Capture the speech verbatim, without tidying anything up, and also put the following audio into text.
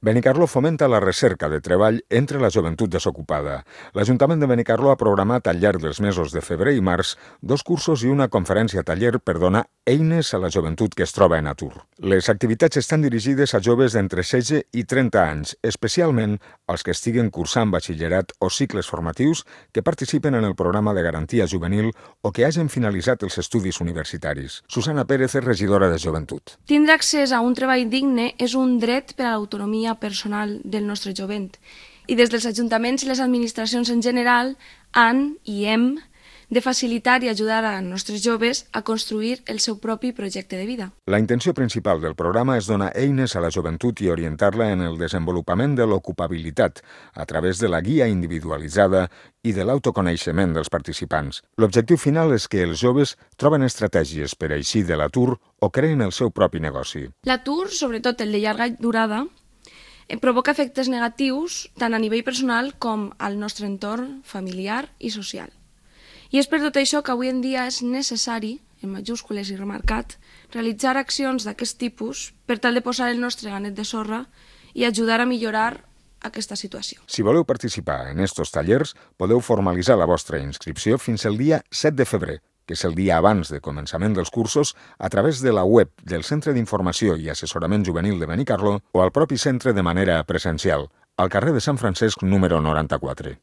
Benicarló fomenta la recerca de treball entre la joventut desocupada. L'Ajuntament de Benicarló ha programat al llarg dels mesos de febrer i març dos cursos i una conferència taller per donar eines a la joventut que es troba en atur. Les activitats estan dirigides a joves d'entre setze i trenta anys, especialment als que estiguen cursant batxillerat o cicles formatius que participen en el programa de garantia juvenil o que hagin finalitzat els estudis universitaris. Susana Pérez és regidora de Joventut. Tindre accés a un treball digne és un dret per a l'autonomia personal del nostre jovent i des dels ajuntaments i les administracions en general han i hem de facilitar i ajudar als nostres joves a construir el seu propi projecte de vida. La intenció principal del programa és donar eines a la joventut i orientar-la en el desenvolupament de l'ocupabilitat a través de la guia individualitzada i de l'autoconeixement dels participants. L'objectiu final és que els joves troben estratègies per eixir de l'atur o creen el seu propi negoci. L'atur, sobretot el de llarga durada, provoca efectes negatius tant a nivell personal com al nostre entorn familiar i social. I és per tot això que avui en dia és necessari, en majúscules i remarcat, realitzar accions d'aquest tipus per tal de posar el nostre granet de sorra i ajudar a millorar aquesta situació. Si voleu participar en estos tallers, podeu formalitzar la vostra inscripció fins al dia set de febrer, que és el dia abans de començament dels cursos, a través de la web del Centre d'Informació i Assessorament Juvenil de Benicarló o al propi centre de manera presencial, al carrer de Sant Francesc número noranta-quatre.